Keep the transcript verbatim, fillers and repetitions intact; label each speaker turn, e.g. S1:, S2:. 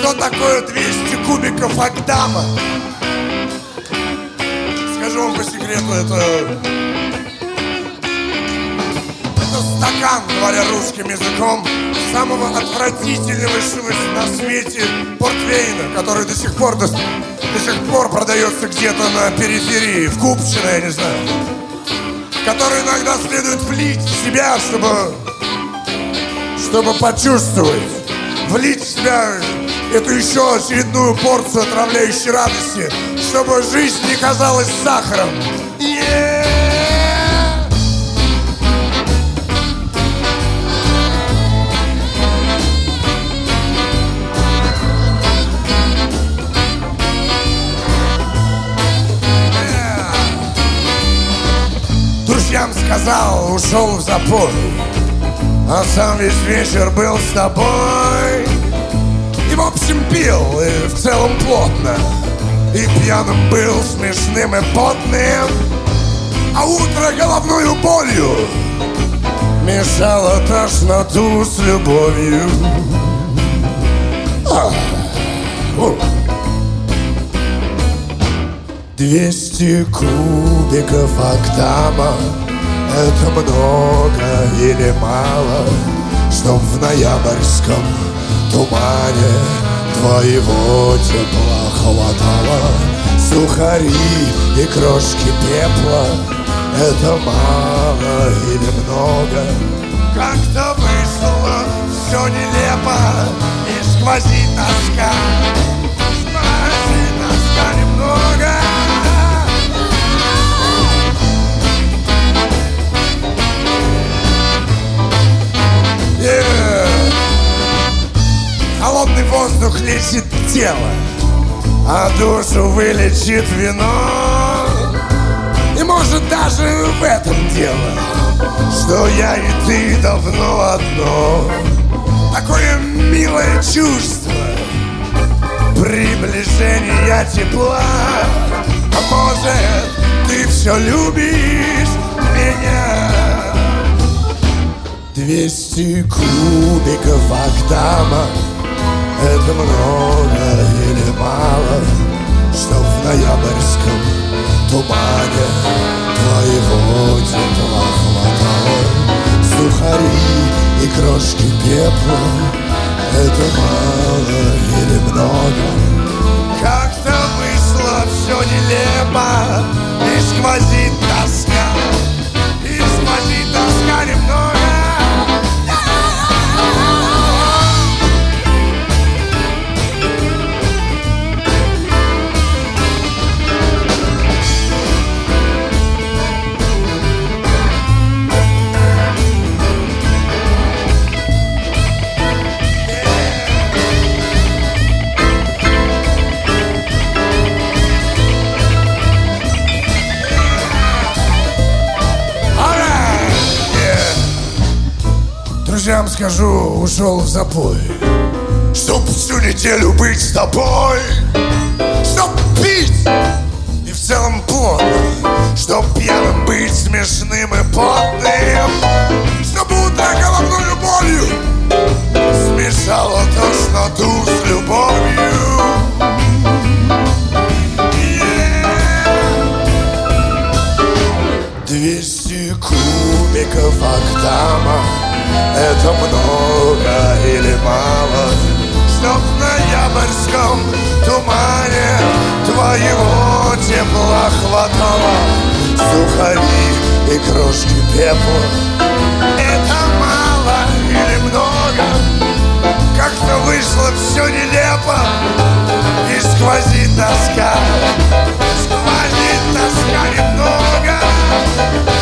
S1: Что такое двести кубиков Агдама? Скажу вам по секрету, это... Это стакан, говоря русским языком, самого отвратительного на свете портвейна, который до сих пор, до, до сих пор продается где-то на периферии, в Купчино, я не знаю. Который иногда следует влить в себя, чтобы... Чтобы почувствовать, влить в себя эту еще очередную порцию отравляющей радости, чтобы жизнь не казалась сахаром. Yeah! Yeah! Друзьям сказал, ушел в запой, а сам весь вечер был с тобой. И в общем пил, и в целом плотно, и пьяным был, смешным и потным. А утро головною болью мешало тошноту с любовью. А, Двести кубиков Агдама — это много или мало, чтоб в ноябрьском тумане твоего тепла хватало? Сухари и крошки пепла — это мало или много? Как-то вышло все нелепо, и сквозит тоска, сквозит тоска немного. Yeah. Холодный воздух лечит тело, а душу вылечит вино. И может даже в этом дело, что я и ты давно одно. Такое милое чувство приближения тепла. А может, ты все любишь меня? Двести кубиков Агдама — это много или мало, что в ноябрьском тумане твоего тепла хватало? Сухари и крошки пепла — это мало или много? Как-то вышло все нелепо, и сквозит тоска, и сквозит тоска немного. Друзьям скажу, ушел в запой, чтоб всю неделю быть с тобой, чтоб пить и в целом плотно, чтоб пьяным быть, смешным и потным, чтоб утро головною болью смешало тошноту с любовью. Двести кубиков Агдама — это много или мало, чтоб в ноябрьском тумане твоего тепла хватало? Сухари и крошки пепла — это мало или много? Как-то вышло все нелепо, и сквозит тоска, сквозит тоска немного.